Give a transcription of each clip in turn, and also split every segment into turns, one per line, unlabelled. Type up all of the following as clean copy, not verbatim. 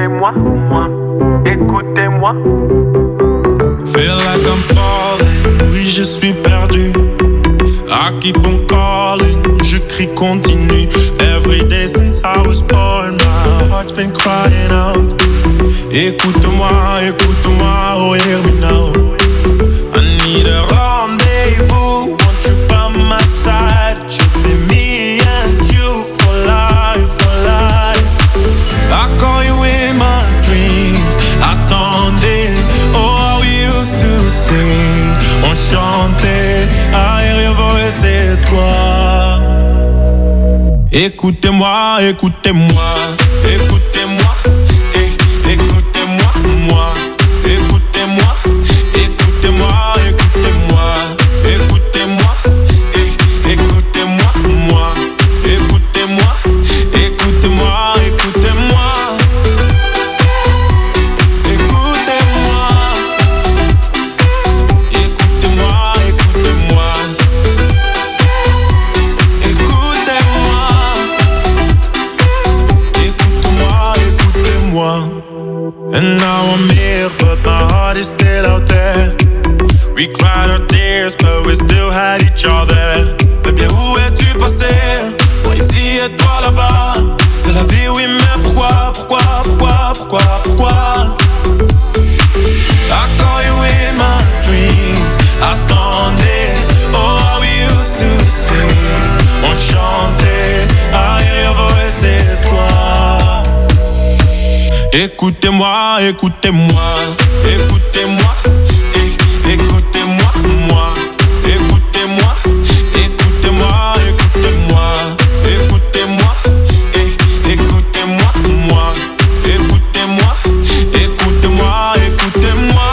Écoutez-moi, moi, écoutez-moi.
Feel like I'm falling, oui je suis perdu. I keep on calling, je crie continue. Every day since I was born, my heart's been crying out. Écoute-moi, écoute-moi, oh hear me now. I need a rendezvous, want you by my side. Should be me and you for life, for life. I call you in my dreams, attendez, oh how we used to sing. On chantait, aérien voix c'est toi. Écoutez-moi, écoutez-moi, écoutez-moi, écoutez-moi, moi, écoutez-moi, écoutez-moi, écoutez-moi, écoutez-moi, écoutez-moi, moi, écoutez-moi, écoutez-moi, écoutez-moi, écoutez-moi, écoutez-moi, écoutez-moi, écoutez-moi, écoutez-moi. And now I'm here, but my heart is still out there. We cried our tears, but we still had each other. Mais bien où es-tu passé? Moi ici et toi là-bas. C'est la vie, oui, mais pourquoi, pourquoi, pourquoi, pourquoi, pourquoi? I call you in my dreams. Attendez, oh how we used to sing. On chantait, aérien voix c'est toi. Écoutez-moi, écoutez-moi, écoutez-moi, écoutez-moi, moi, écoutez-moi, écoutez-moi, écoutez-moi, écoutez-moi, écoutez-moi, moi, écoutez-moi, écoutez-moi, écoutez-moi,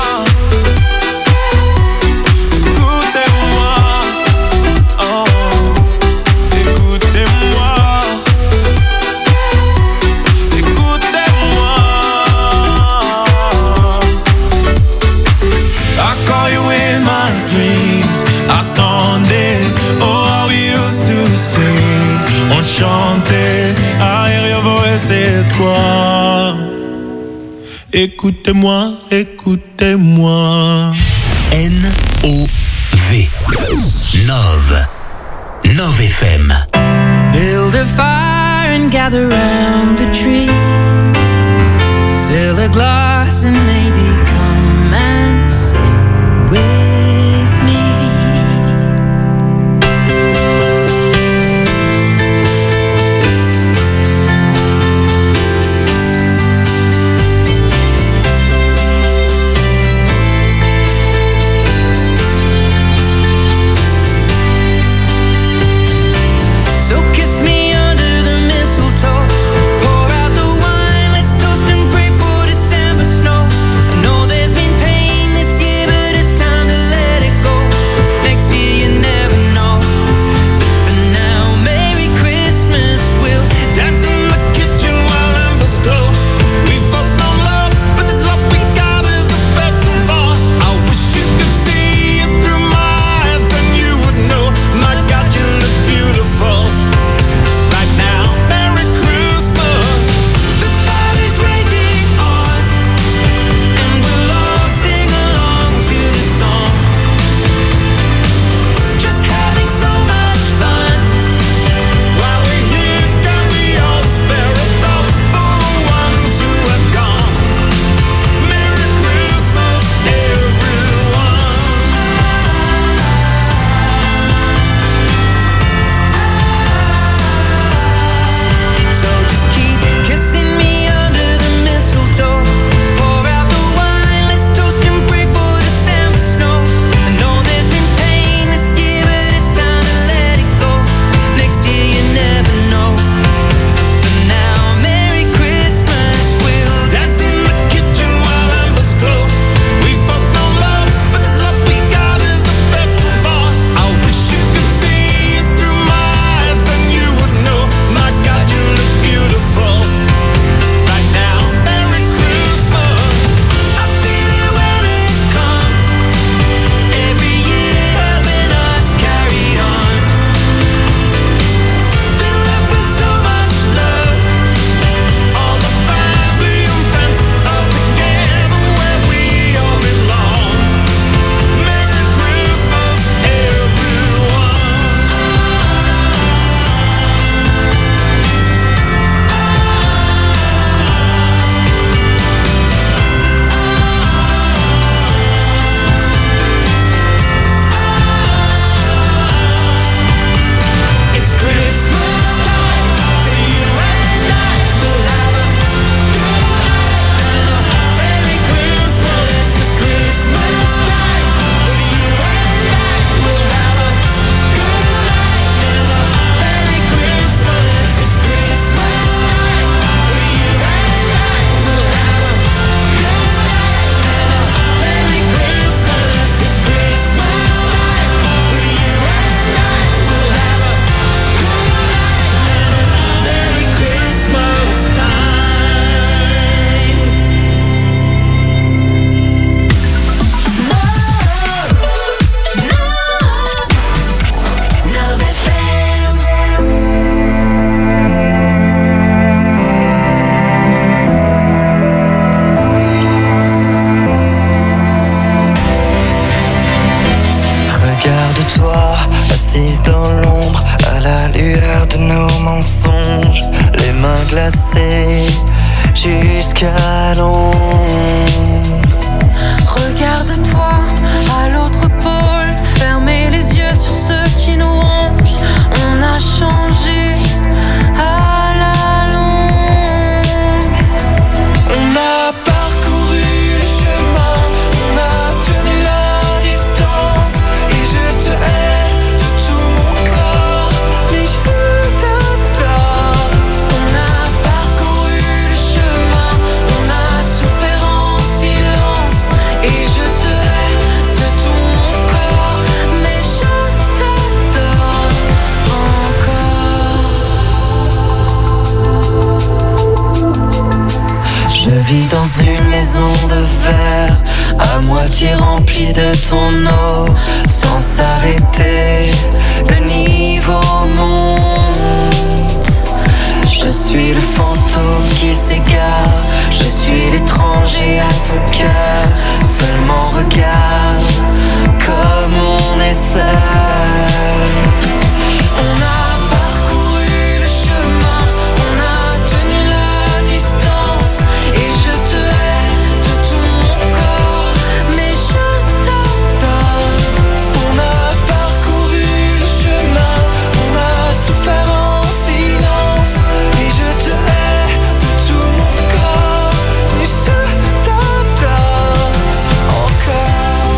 écoutez-moi, oh, écoutez-moi. I call you in my dreams. Attendez, oh how we used to sing. On chantait, aérien voix c'est toi. Écoutez-moi, écoutez-moi.
N-O-V Nove Nove FM.
Build a fire and gather round the tree. Fill a glass and maybe come and sing with me. So kiss me under the mistletoe, pour out the wine. escalons. Regarde-toi à l'autre pôle, fermez les yeux sur ceux qui nous rongent. On a changé à la longue. On a parcouru le chemin, on a tenu la distance. Et je te hais de tout mon corps, mais je t'adore. On a parcouru le chemin, on a souffert en silence. Et je te hais de tout mon corps, mais je t'adore encore. Je vis dans une maison de verre, à moitié remplie de ton eau. Sans s'arrêter, le niveau monte. Je suis le fantôme qui s'égare, je suis l'étranger à ton cœur. Seulement regarde comme on est seul. On a parcouru le chemin, on a tenu la distance. Et je te hais de tout mon corps, mais je t'adore. On a parcouru le chemin, on a souffert en silence. Et je te hais de tout mon corps, mais je t'adore encore.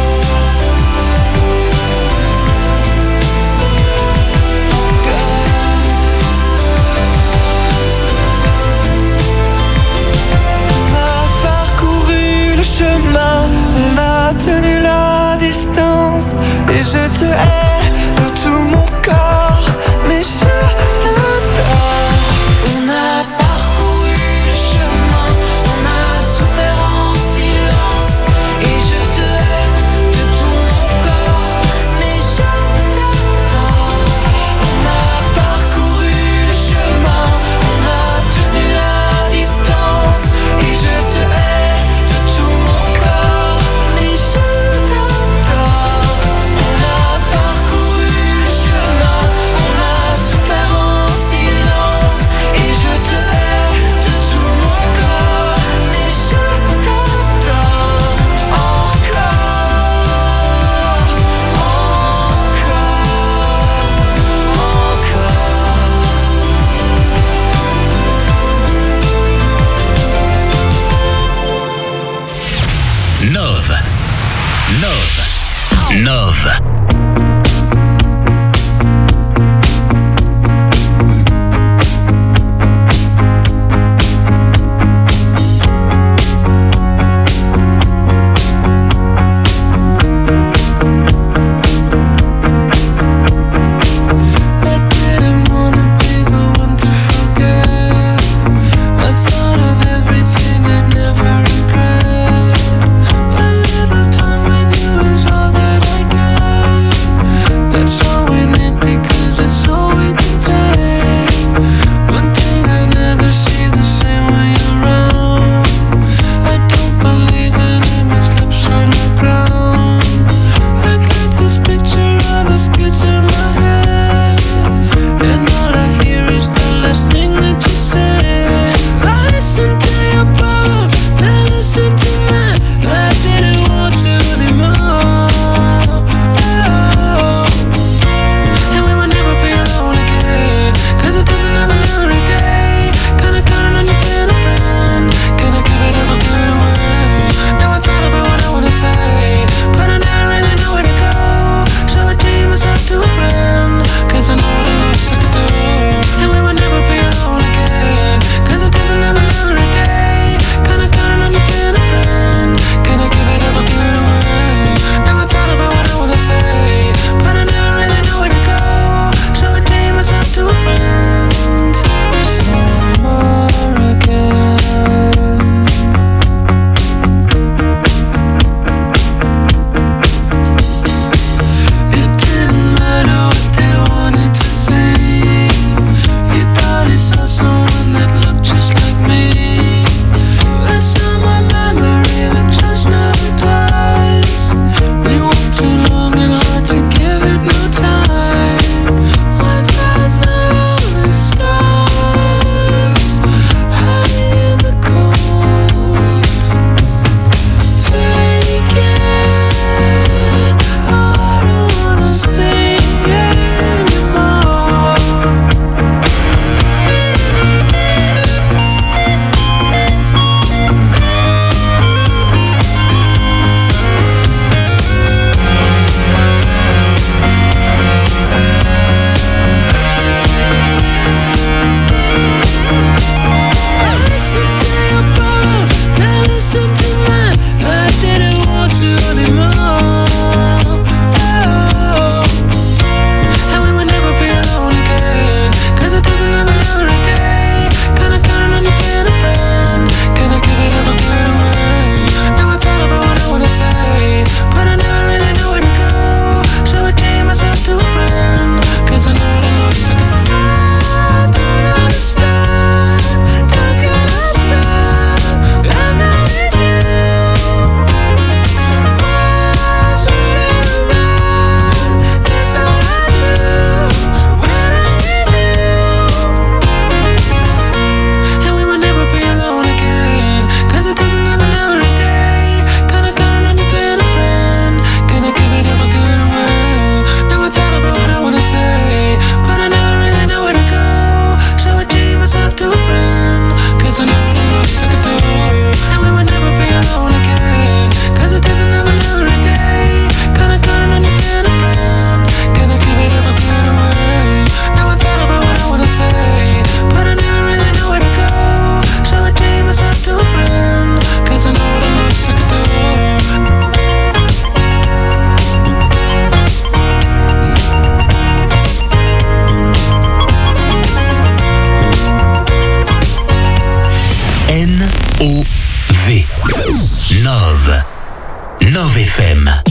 On a parcouru le chemin, on a tenu la distance. Et je te hais de tout mon corps, mais je t'adore. On a parcouru le chemin, on a souffert en silence. Et je te hais de tout mon corps, mais je t'adore. On a parcouru le chemin, on a tenu la distance. Et je te hais de tout mon corps, mais je t'adore. On a parcouru le chemin, on a souffert en silence. Et je te hais de tout mon corps, mais je t'adore encore,
Nove.
I didn't wanna be the one to forget. I thought of everything I'd never regret. A little time with you is all that I get.
9. 9 FM.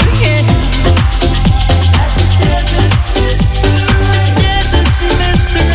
Miss the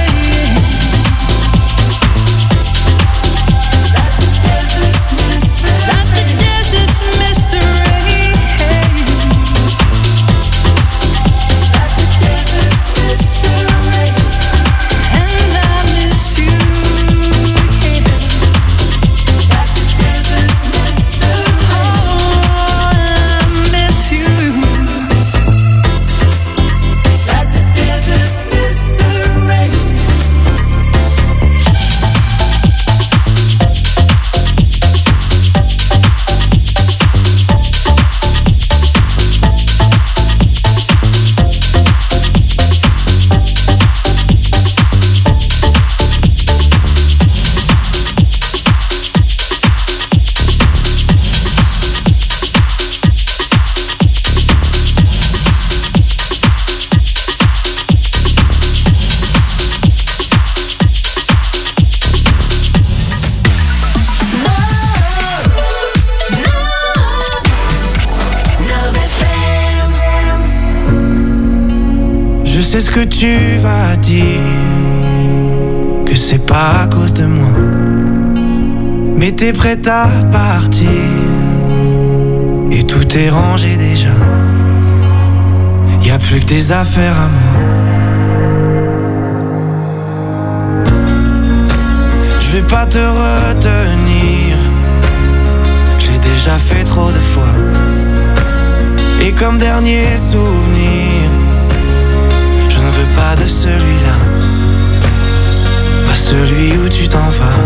Je sais ce que tu vas dire, que c'est pas à cause de moi. Mais t'es prête à partir, et tout est rangé déjà. Y'a plus que des affaires à moi. Je vais pas te retenir, j'ai déjà fait trop de fois. Et comme dernier souvenir, je ne veux pas de celui-là, pas celui où tu t'en vas.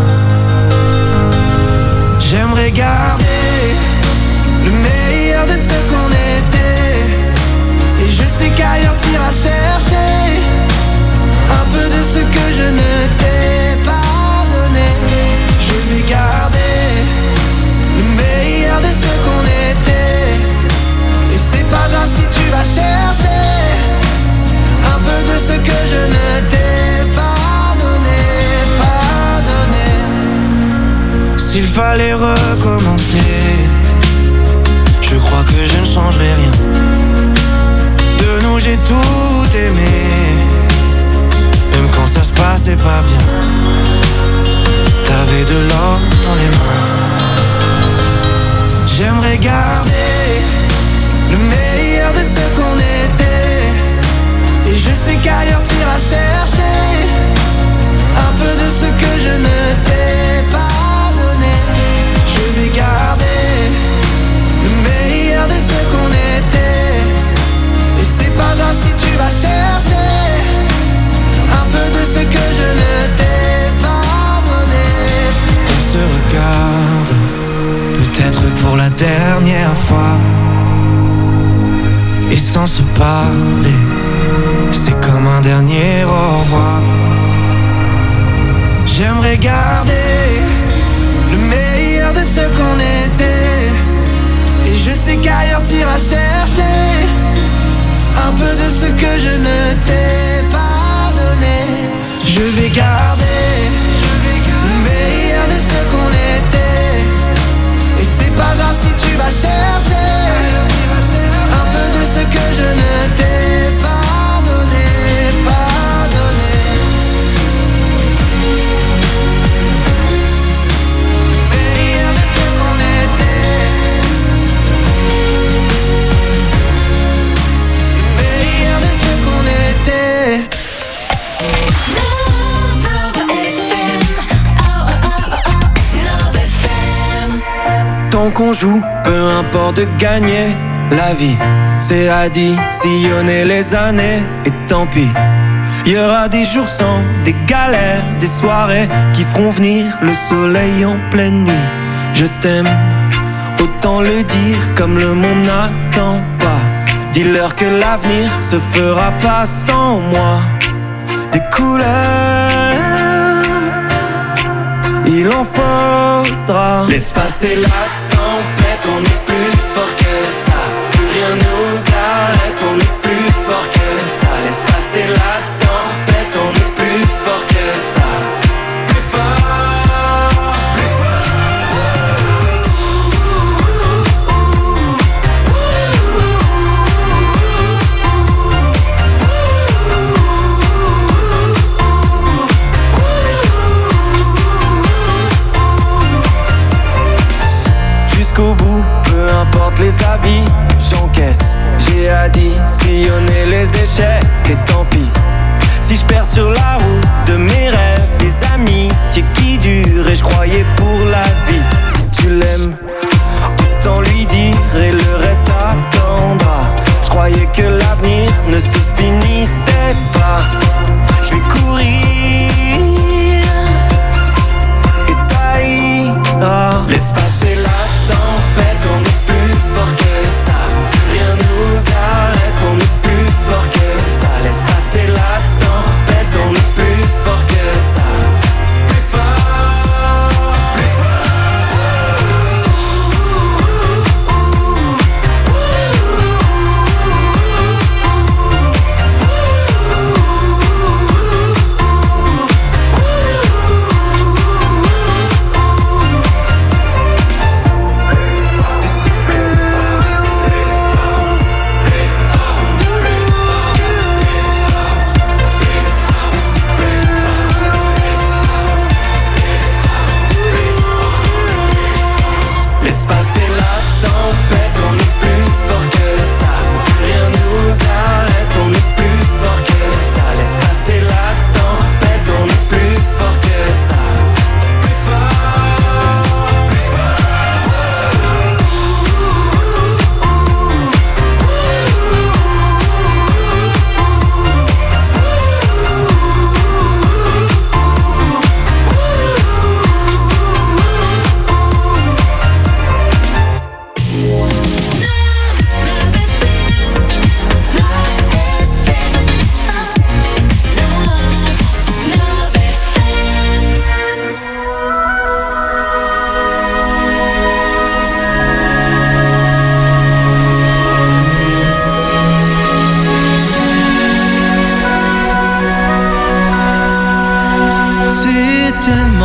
J'aimerais garder le meilleur de ce qu'on était, et je sais qu'ailleurs t'iras chercher un peu de ce que je ne t'ai pas donné. Je vais garder le meilleur de ce qu'on était, et c'est pas grave si tu vas chercher un peu de ce que je ne t'ai pas donné, pas donné. S'il fallait recommencer, je crois que je ne changerai rien. De nous j'ai tout aimé, même quand ça se passait pas bien. T'avais de l'or dans les mains. J'aimerais garder le meilleur de ce qu'on était, et je sais qu'ailleurs t'iras chercher un peu de ce que je ne t'ai pas donné. Je vais garder le meilleur de ce qu'on était, et c'est pas grave si tu vas chercher un peu de ce que je ne t'ai pas donné. On se regarde, peut-être pour la dernière fois, et sans se parler, c'est comme un dernier au revoir. J'aimerais garder le meilleur de ce qu'on était, et je sais qu'ailleurs t'iras chercher un peu de ce que je ne t'ai pas donné. Je vais garder le meilleur de ce qu'on était, et c'est pas grave si tu vas chercher un peu de ce que je ne t'ai pas donné, pas donné. Meilleur de ce qu'on était, meilleur de ce qu'on était. Tant qu'on joue, peu importe de gagner. La vie, c'est additionner les années. Et tant pis, y aura des jours sans, des galères, des soirées qui feront venir le soleil en pleine nuit. Je t'aime, autant le dire comme le monde n'attend pas. Dis-leur que l'avenir se fera pas sans moi. Des couleurs, il en faudra. Laisse passer la tempête, on est plus fort que ça. Plus rien nous arrête, on est plus fort que ça. Laisse passer la tempête, on est plus fort que ça. Plus fort, plus jusqu'au bout, peu importe les avis, j'encaisse. J'ai additionné les échecs, et tant pis si je perds sur la route de mes rêves des amis qui durent, et je croyais pour la vie. Si tu l'aimes, autant lui dire, et le reste attendra. Je croyais que l'avenir ne se finissait pas. Je vais courir, et ça ira. Laisse passer la tempête, on est plus fort que ça. Rien nous arrête, on est plus fort que ça. Laisse passer la tempête, on est plus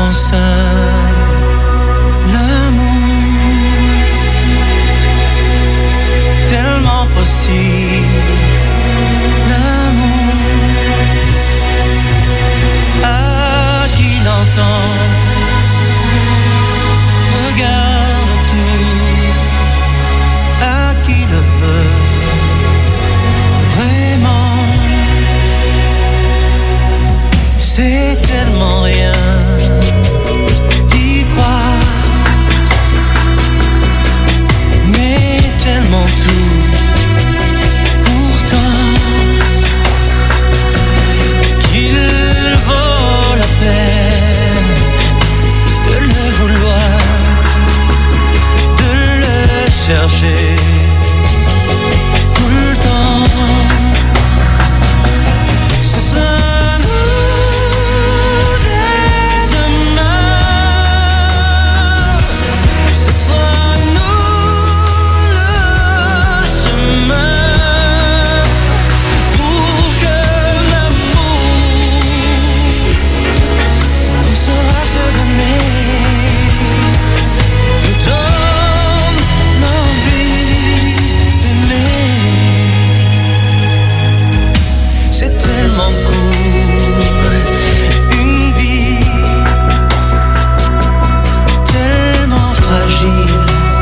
seul. L'amour, tellement possible. L'amour, à qui l'entend, regarde tout, à qui le veut vraiment. C'est tellement rien d'y croire, mais tellement tout pourtant qu'il vaut la peine de le vouloir, de le chercher tout le temps. Ce sera nous dès demain, ce sera nous le chemin pour que l'amour qu'on saura se donner nous donne l'envie d'aimer. C'est tellement court, une vie tellement fragile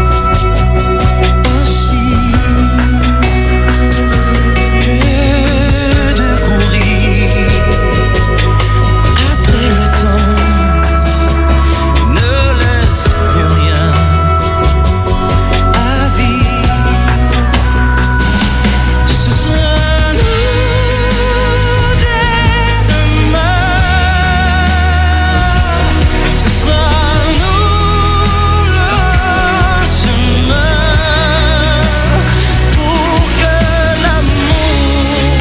aussi, que de courir après le temps ne laisse plus rien à vivre. Ce sera nous dès demain, ce sera nous le chemin pour que l'amour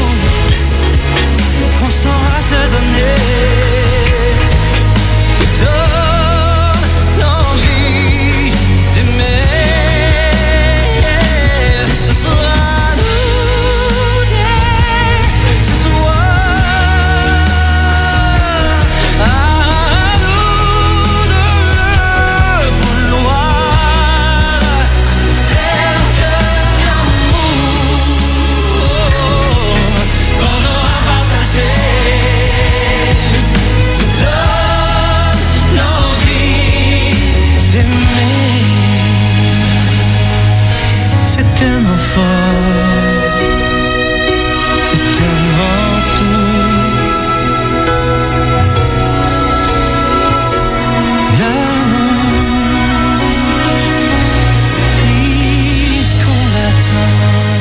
qu'on saura se donner nous donne l'envie d'aimer. Ce sera nous dès ce soir, à nous de le vouloir, faire que l'amour qu'on aura partagé nous donne l'envie d'aimer. C'est tellement fort, c'est tellement tout. L'amour, puisqu'on l'attend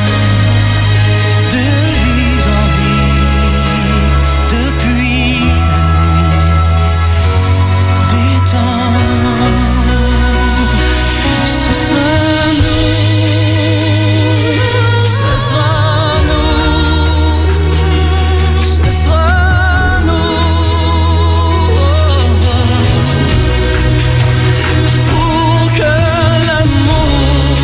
de vie en vie depuis la nuit des temps. Ce sera nous, ce sera nous, ce sera nous, pour que l'amour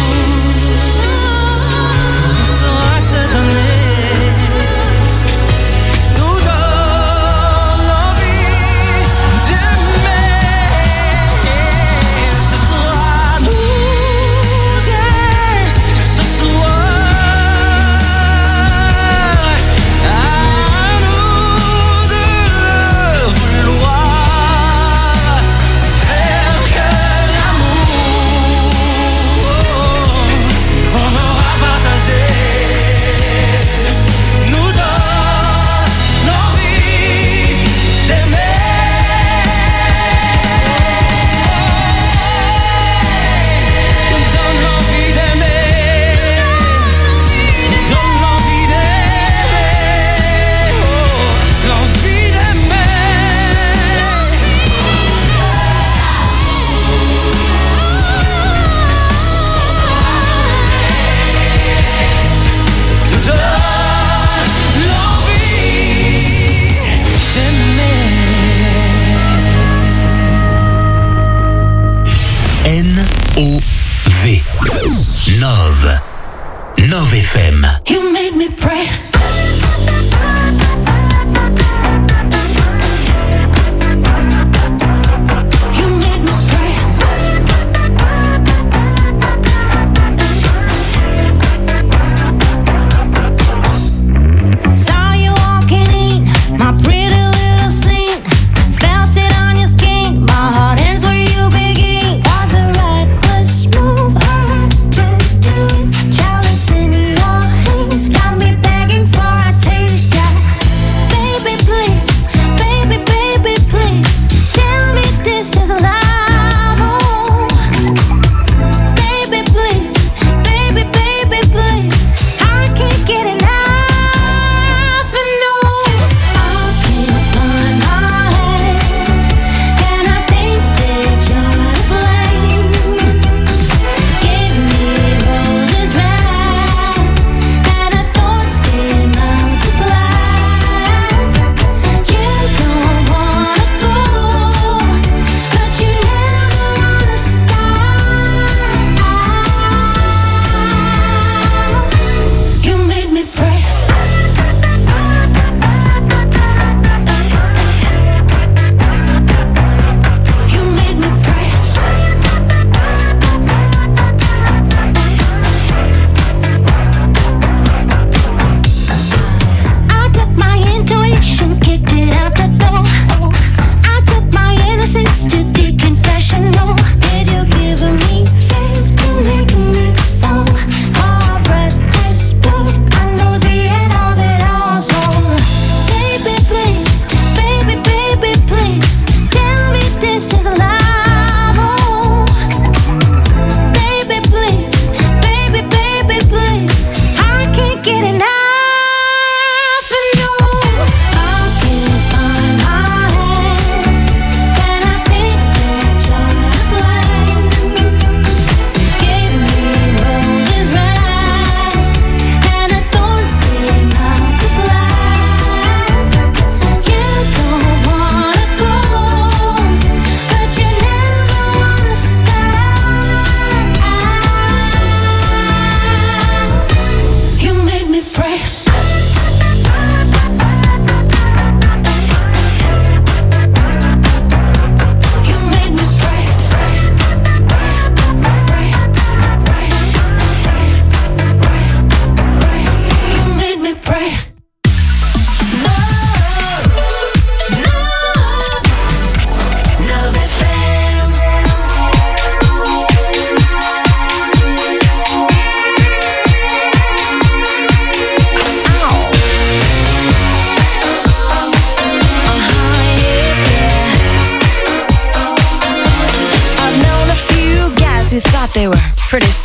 qu'on saura se donner nous donne l'envie d'aimer. Ce sera nous dès ce soir, à nous de le vouloir, faire que l'amour qu'on aura partagé nous donne l'envie d'aimer. Nous donne l'envie d'aimer, nous donne l'envie d'aimer, oh, l'envie d'aimer. Nous donne l'envie d'aimer.
N-O-V. Nove. Nove FM.
You made me pray.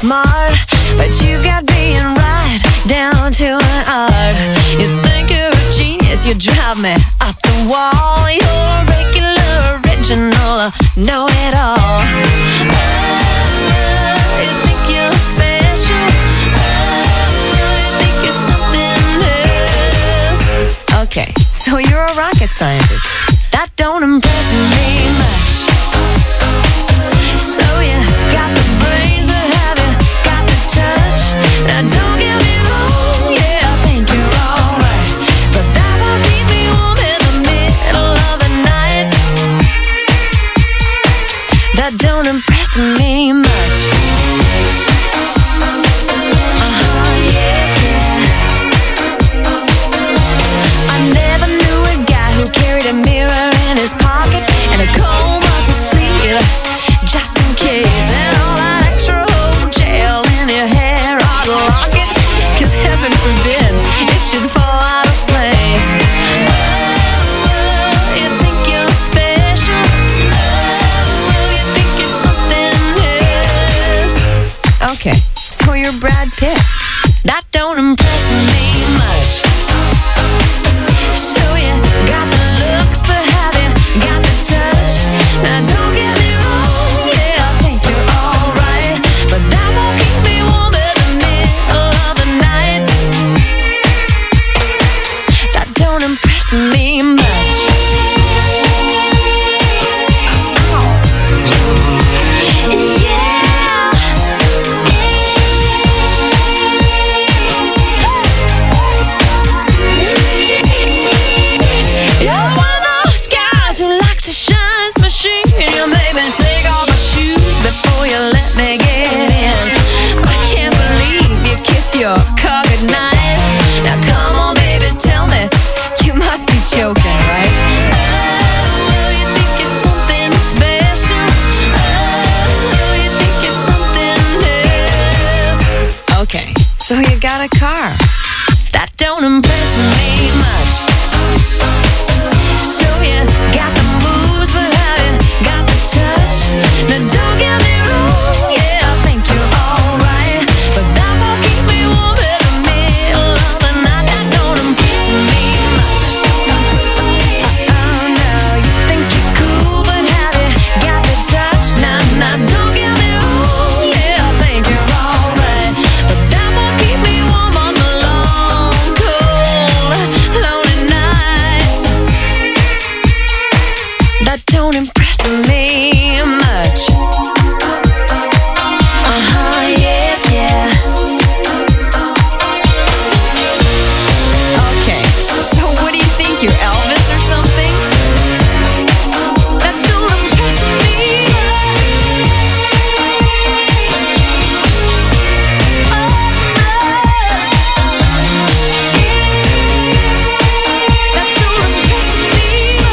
smart, but you've got being right down to an art. You think you're a genius, you drive me up the wall. You're regular, original, know-it-all. You think you're special, you think you're something else. Okay, so you're a rocket scientist. That don't impress me much. So you got the brains, but have you got the touch? Now don't get me wrong, yeah, I think you're alright, but that won't keep me warm in the middle of the night. That don't impress me much. I never knew a guy who carried a mirror in his pocket and a comb up his sleeve, just in case. And all that extra old gel in your hair ought to lock it, 'cause heaven forbid it should fall out of place. Oh, you think you're special, oh, you think you're something else. Okay, so you're Brad Pitt. That don't impress me much. So you got the looks, but have you got the touch? Now don't get me wrong, yeah, I think you're alright, but that won't keep me warm in the middle of the night. That don't impress me much. You're one of those guys who likes to shine his machine. You made me take off my shoes before you let me get in. I can't believe you kiss your car goodnight. Now come on, baby, tell me, you must be joking, right? Oh, you think you're something special, oh, you think you're something else. Okay, so you got a car. That don't impress me much. So you got the moves, but have you got the touch? Now don't get me wrong, yeah, I think you're alright, but that won't keep me warm in the middle of the night. That don't impress me much. Oh no, you think you're cool, but have you got the touch? Now don't get me wrong, yeah, I think you're alright, but that won't keep me warm on the long, cold, lonely nights. That don't impress me much. Yeah, yeah. Okay, so what do you think, you're Elvis or something? That don't impress me. That don't impress me.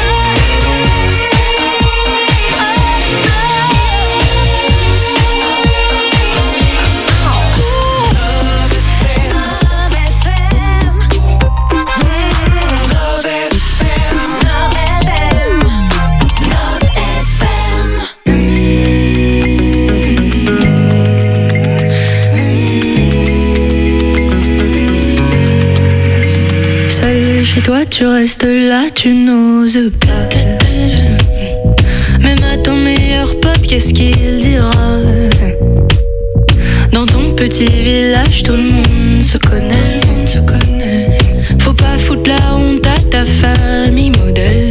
Seul chez toi, tu restes là, tu n'oses pas. Même à ton meilleur pote, qu'est-ce qu'il dira? Dans ton petit village, tout le monde se connaît. Faut pas foutre la honte à ta famille modèle.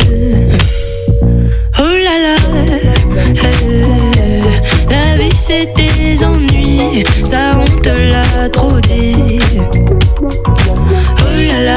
Oh là là, la vie c'est des ennuis, ça on te l'a trop dit. Oh là là,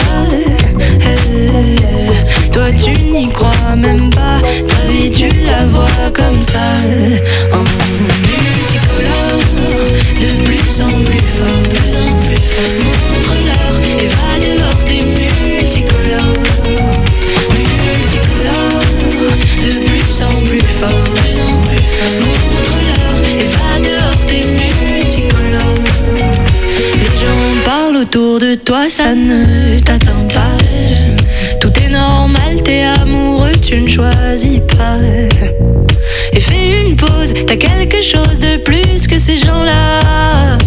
toi tu n'y crois même pas, ta vie tu la vois comme ça. En multicolore, de plus en plus fort. Montre-leur et va dehors tes multicolores. Multicolore, de plus en plus fort. Montre-leur et va dehors tes multicolores. Les gens parlent autour de toi, ça ne t'atteint pas. Tout est normal, t'es amoureux, tu ne choisis pas. Et fais une pause, t'as quelque chose de plus que ces gens-là.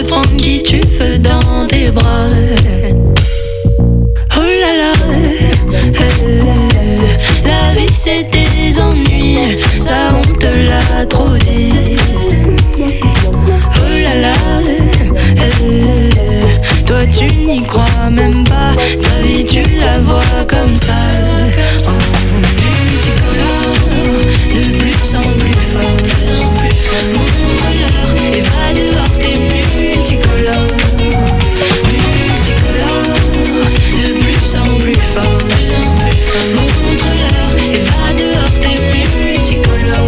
de prendre qui tu veux dans tes bras. Oh là là, la vie c'est des ennuis, ça on te l'a trop dit. Oh là là, toi tu n'y crois même pas, ta vie tu la vois comme ça. Multicolore, de plus en plus fort, montre-leur et va dehors, t'es multicolore. Multicolore, de plus en plus fort, montre-leur et va dehors, t'es multicolore.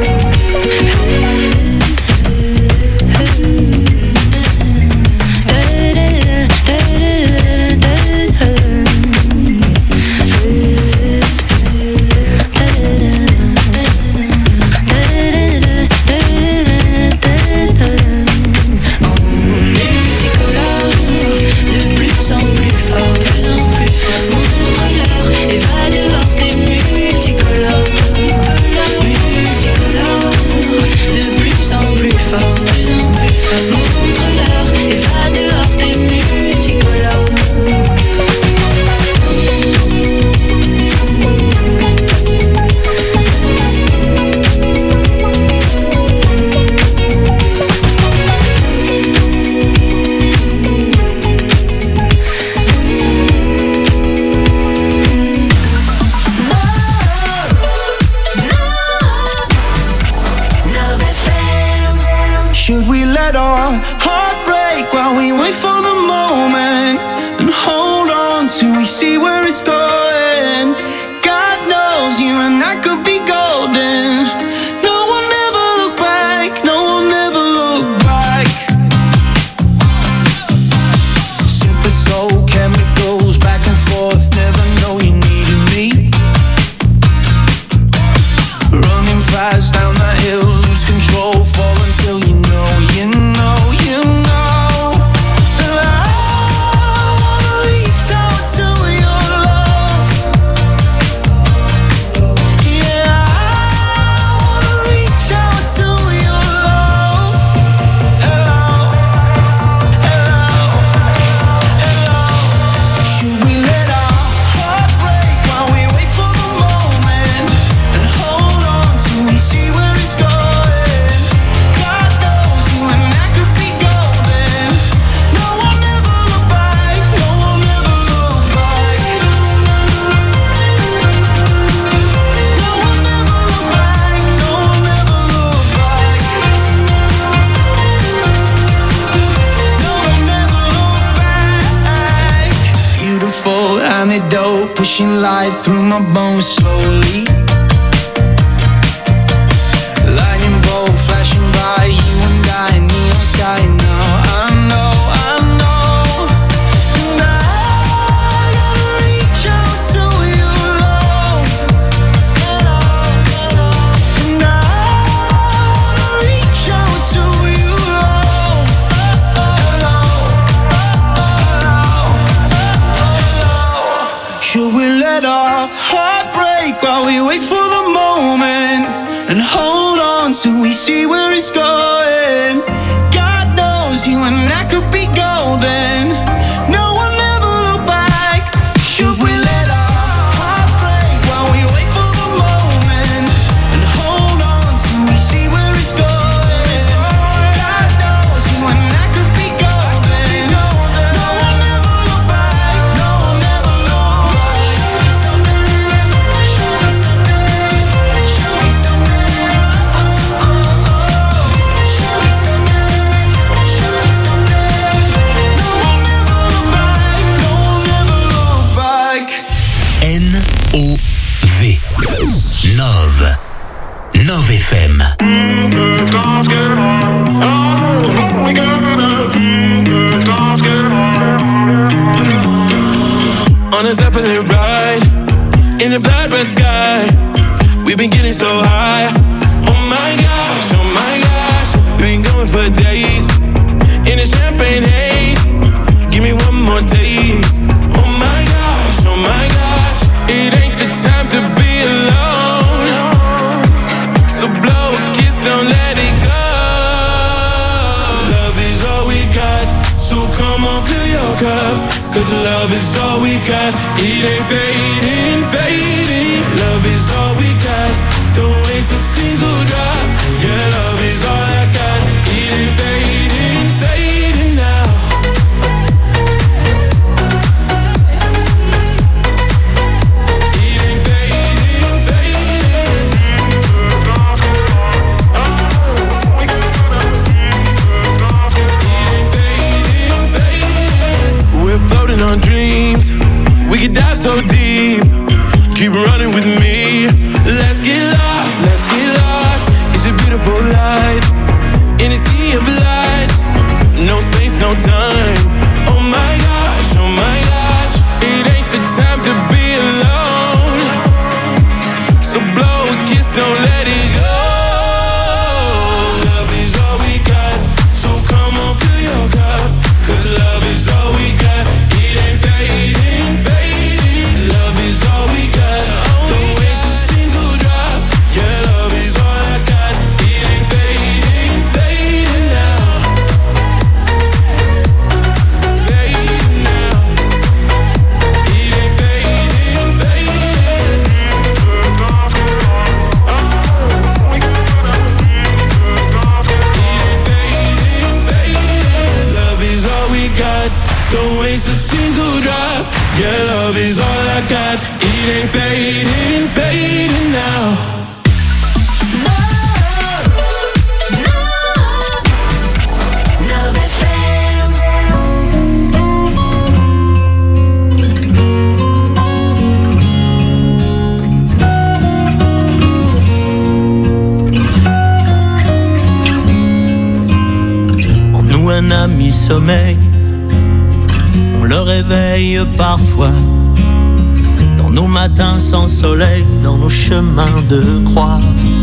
Pushing life through my bones slowly. Lightning bolt flashing by, you and I, neon sky now. I know. And I gotta reach out to your love. And I gotta reach out to your love. Should we let our heart break while we wait for the moment and hold on till we see where it's going? God knows you and I could be golden. No one ever look back. Should we let our heart break while we wait for the moment and hold on till we see where it's going? God knows you and I could be golden. No one ever look back. No one ever look back.
N-O-V Nove FM.
On the top of the ride, in the blood red sky, we've been getting so high. Oh my gosh, we've been going for days. In the champagne haze, give me one more taste. Oh my gosh, it ain't the time to be alone. So blow a kiss, don't let it go. Love is all we got. all we got. It ain't fading, fading. Love is all we got. Don't waste a single drop. Yeah, love is all I got. It ain't fading, fading now. It ain't fading, fading. It ain't fading, fading. We're floating on dreams. We could dive so deep. Keep running with me. Let's get lost, let's get lost. It's a beautiful life in a sea of lights. No space, no time. Oh my gosh, oh my gosh. It ain't the time to be alone. So blow a kiss, don't let it go. Love is all we got. So come on, fill your cup. Cause love is all we got. It ain't fading, fading. Love is all we got. Don't waste a single drop. Yeah, love is all I got. It ain't fading, fading now. Fading now. It ain't fading, fading. It ain't fading, fading. Love is all we got. Don't waste a single drop. Yeah, love is all I got. It ain't fading, fading now.
Love FM.
En nous un ami sommeil, on le réveille parfois. Dans nos matins sans soleil, dans nos chemins de croix.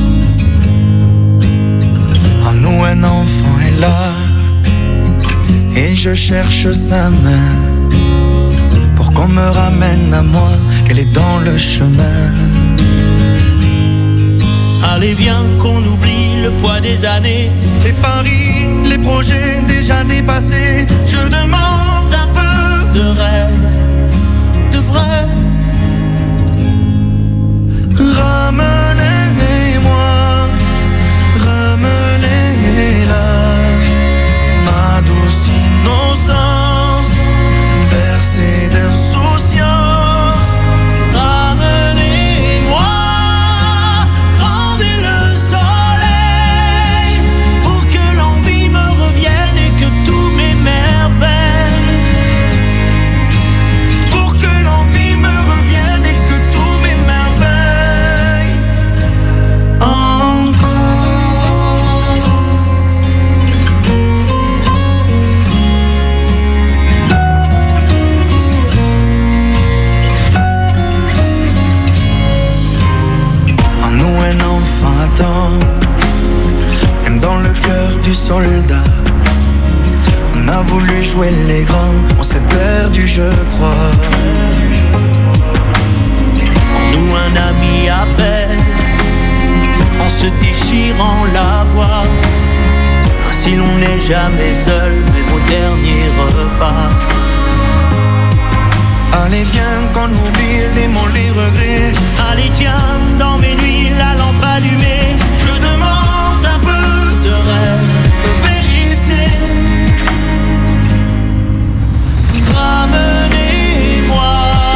En nous un enfant est là, et je cherche sa main pour qu'on me ramène à moi, qu'elle est dans le chemin.
Allez viens qu'on oublie le poids des années,
Les paris, les projets déjà dépassés.
je demande un peu de rêve, de vrai.
Ramenez-moi, ramenez-la, ma douce innocence, bercée d'insouciance.
Ramenez-moi, rendez le soleil, pour que l'envie me revienne et que tout m'émerveille.
Pour que l'envie me revienne et que tout m'émerveille. Encore. En nous un enfant attend, même dans le cœur du soldat. On a voulu jouer les grands, on s'est perdu je crois.
En nous un ami appelle, en se déchirant la voix. Ainsi l'on n'est jamais seul, même au dernier repas.
Allez viens qu'on oublie les mots, les regrets.
Allez tiens, dans mes nuits, la lampe allumée, je demande un peu de rêve, de vérité. Ramenez-moi,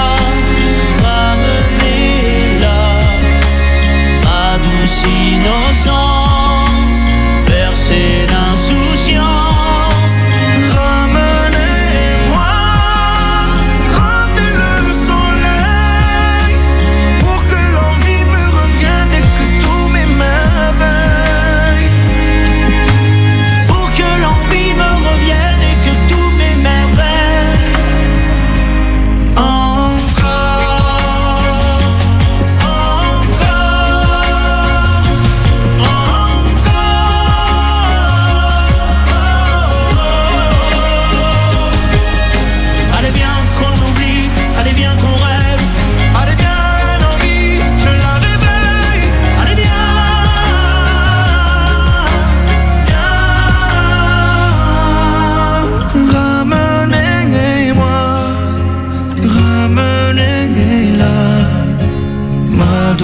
ramenez-la, ma douce innocence, bercée d'insouciance.
Ramenez-moi, rendez le soleil, pour que l'envie me revienne et que tout m'émerveille.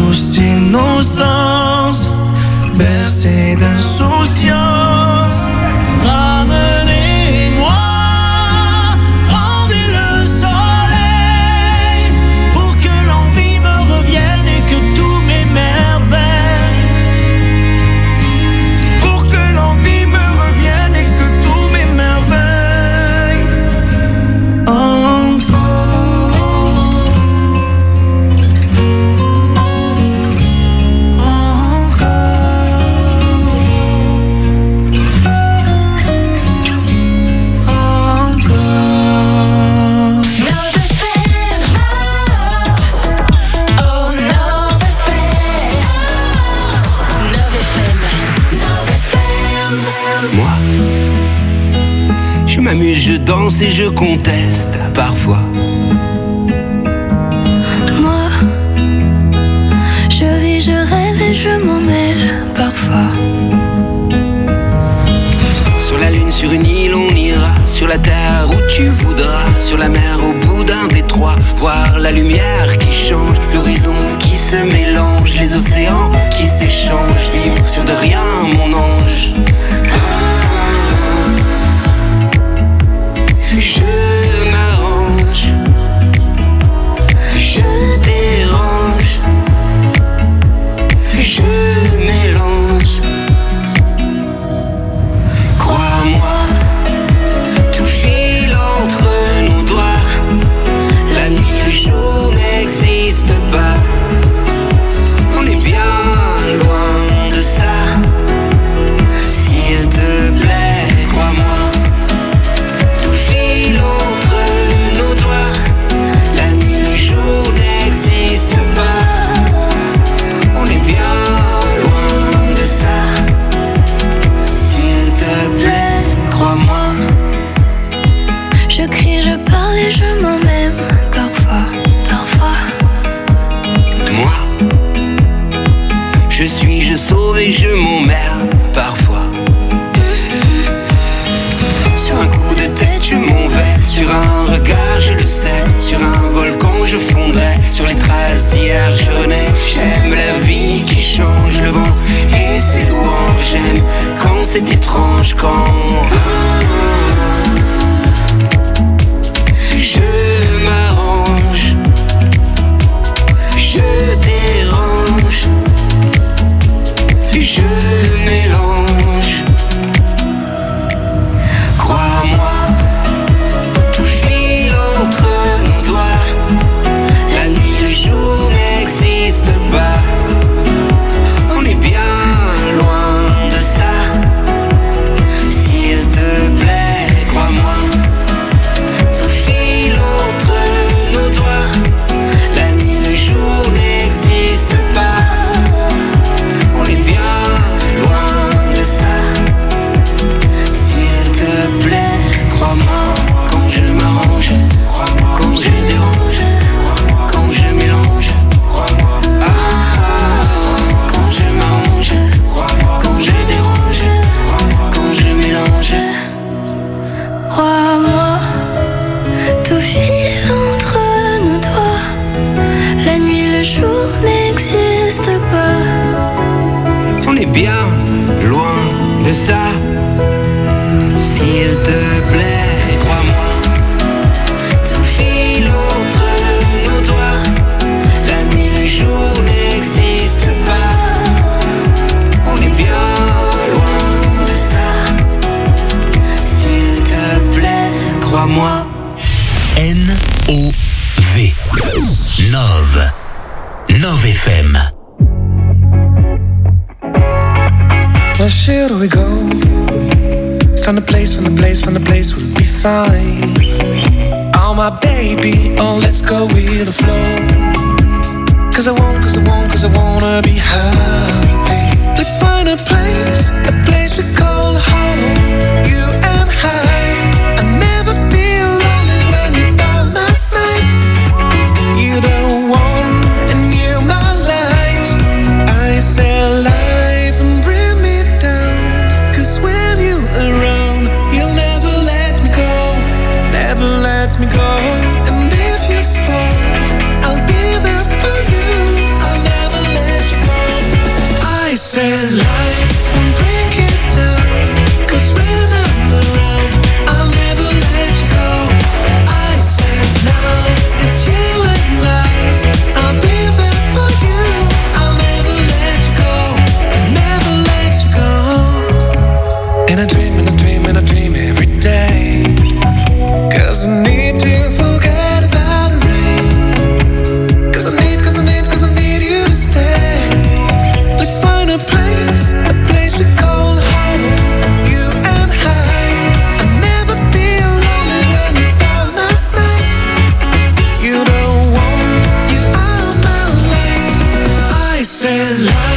tous innocence, bercés d'insouciance.
Ramenez-moi, rendez le soleil, pour que l'envie me revienne et que tout m'émerveille.
Pour que l'envie me revienne et que tout m'émerveille. Encore.
Je m'amuse, je danse et je conteste parfois.
Moi, je vis, je rêve et je m'en mêle parfois.
Sur la lune, sur une île, on ira. Sur la terre où tu voudras. Sur la mer, au bout d'un détroit. Voir la lumière qui change, l'horizon qui se mélange, les océans qui s'échangent. Vivre sur de rien, mon ange. Je m'arrange, je dérange, je mélange. Crois-moi, tout file entre nos doigts. La nuit, le jour n'existe pas. On est bien loin de ça. S'il te plaît, crois-moi. Entre nos doigts, la nuit, le jour n'existe pas. On est bien loin de ça. S'il te plaît, crois-moi.
Je crie, je parle et je m'en même parfois.
Moi, je suis, je sauve et je m'emmerde parfois. Sur un coup de tête, je m'en vais. Sur un regard, je le sais. Sur un volcan, je fondrai. Sur les traces d'hier, je renais. J'aime la vie qui change, le vent et ses louanges. J'aime quand c'est étrange, quand je m'arrange, je dérange, je mélange. Crois-moi, tout file entre nos doigts. La nuit, le jour n'existe pas. On est bien loin de ça. S'il te plaît, crois-moi. Tout file entre nos doigts. La nuit, le jour n'existe pas. On est bien loin de ça. S'il te plaît, crois-moi. Quand je m'arrange, quand je dérange, quand je mélange, quand je m'arrange, quand je dérange, quand je mélange.
Crois-moi, tout file entre nos doigts. La nuit, le jour n'existe pas.
On est bien loin de ça. S'il te plaît, crois-moi. Tout file entre nos doigts. La nuit, le jour n'existe pas. On est bien loin de ça. S'il te plaît, crois-moi.
N-O-V. Nove. Nove FM.
Where should we go? Find a place, find a place, find a place we'll be fine. Oh my baby, oh let's go with the flow. Cause I wanna be happy. Let's find a place we call home. You and I never feel lonely when you're by my side. You don't want and you my light. I say life and bring me down. Cause when you're around, you'll never let me go. Never let me go. And if you fall, I'll be there for you. I'll never let
c'est là.